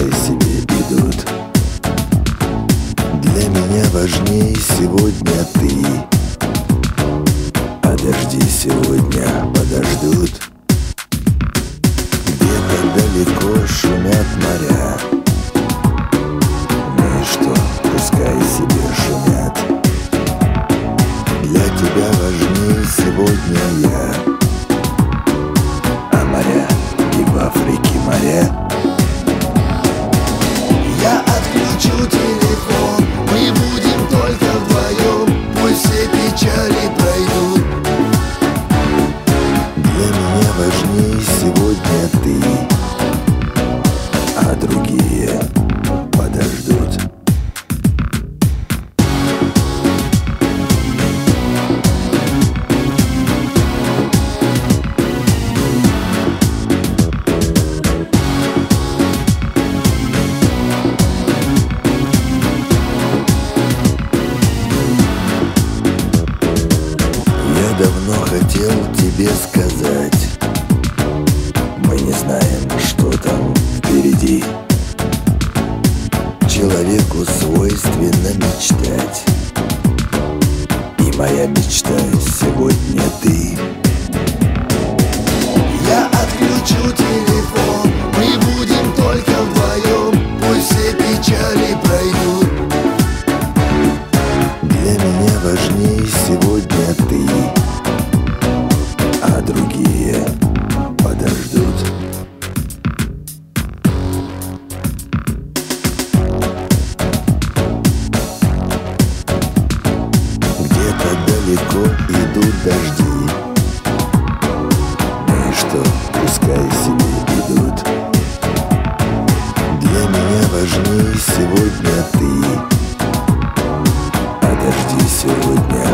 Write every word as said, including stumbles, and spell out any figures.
пускай себе идут. Для меня важней сегодня ты, а дожди сегодня подождут. Где-то далеко шумят моря, ну и что, пускай себе шумят. Для тебя важней сегодня я, а моря и в Африке моря. Я отключу телефон, мы будем только вдвоем, пусть все печали пройдут. Для меня важней сегодня ты, а другие подождут. Я давно хотел тебе сказать, мы не знаем, что там впереди. Человеку свойственно мечтать, и моя мечта сегодня ты. Я отключу телефон, мы будем только вдвоем, пусть все печали пройдут. Для меня важней сегодня ты, а другие подождут. Где-то далеко идут дожди, ну и что, пускай себе идут. Для меня важней сегодня ты, а дожди сегодня